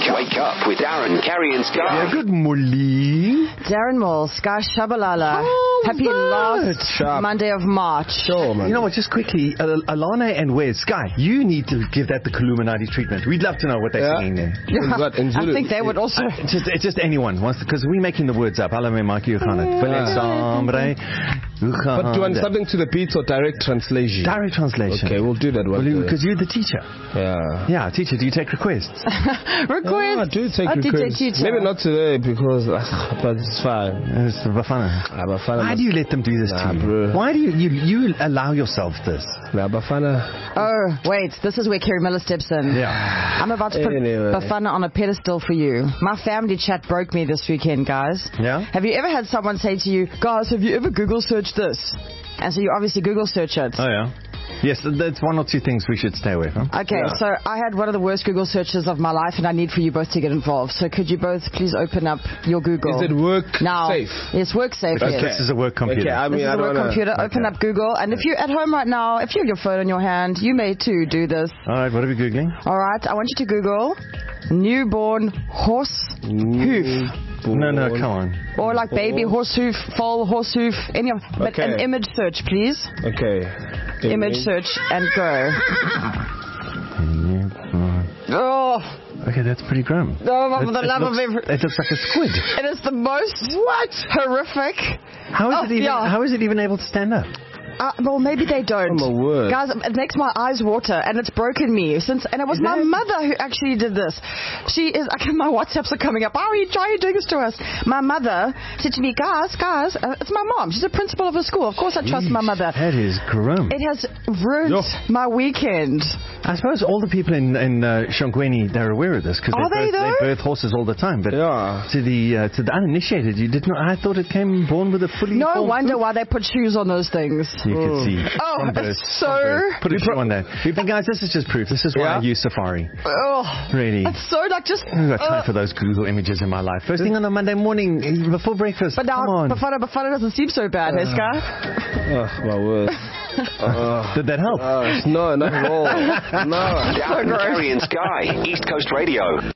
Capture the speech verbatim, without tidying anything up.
Wake up with Darren, Kerry and Sky. Yeah, good morning. Darren Moore, Sky Shabalala. Oh, Happy last Sharp. Monday of March. Sure, man. You know what, just quickly, uh, Alana and Wes, Sky, you need to give that the Illuminati treatment. We'd love to know what they're Yeah. saying there. Yeah, What, in Zulu? I think they would also. Uh, just, it's just anyone wants because we're making the words up. Hallo, Maki, hoe gaan het? Wil jy saamry? Hoe gaan But do you want dit? something to the beat or direct translation? Direct translation. Okay, we'll do that one. Because you're the teacher. Yeah. Yeah, teacher, do you take requests? Request. Yeah, I do take Oh, D J requests. teacher. Maybe not today because, uh, but it's fine. It's Bafana. Ah, Bafana Why must- do you let them do this Nah, to you? bro. Why do you, you you allow yourself this? Nah, Bafana. Oh, wait. This is where Kerry Miller steps in. Yeah. I'm about to put Anyway. Bafana on a pedestal for you. My family chat broke me this weekend, guys. Yeah? Have you ever had someone say to you, guys, have you ever Google searched this? And so you obviously Google search it. Oh, yeah. Yes, that's one or two things we should stay away from. Okay, Yeah. so I had one of the worst Google searches of my life, and I need for you both to get involved. So could you both please open up your Google? Is it work now? safe? Yes, work safe. Because Yes. this is a work computer. Okay, I mean, This is I a don't work wanna- computer. Open Okay. up Google, and if you're at home right now, if you have your phone in your hand, you may too do this. All right, what are we Googling? All right, I want you to Google newborn horse hoof. No, no, come on. Or like baby horse hoof, foal horse hoof, any of, but Okay. an image search, please. Okay. Image search and go. Oh, Okay, that's pretty grim. oh, for It- the it love looks, of every... It looks like a squid. It is the most what horrific. How is Oh, it even? yeah. How is it even able to stand up? Uh, well, maybe they don't. Oh, my word. Guys, it makes my eyes water, and it's broken me since. And it was Is my that- mother who actually did this. She is. My WhatsApps are coming up. Why are you, why are you doing this to us? My mother said to me, guys, guys, uh, it's my mom. She's a principal of a school. Of course, I trust my mother. That is grim. It has ruined Yo. my weekend. I suppose all the people in in uh, Shongweni, they're aware of this because Are they, they, birth, though? they birth horses all the time. But Yeah. to the uh, to the uninitiated, you did not. I thought it came born with a fully. No formed wonder hoof. why they put shoes on those things. You could see. Oh, From birth, it's so. from birth. Put a shoe on that. And guys, this is just proof. This is why Yeah? I use Safari. Oh, Really. it's so like just. I've got time uh, for those Google images in my life. First thing on a Monday morning, eh, before breakfast. But now, Come on. Bafana Bafana doesn't seem so bad, hey, Sky? Oh, my word. Uh, Did that help? uh, no, not at all. No. Darren, Kerry and Sky, East Coast Radio.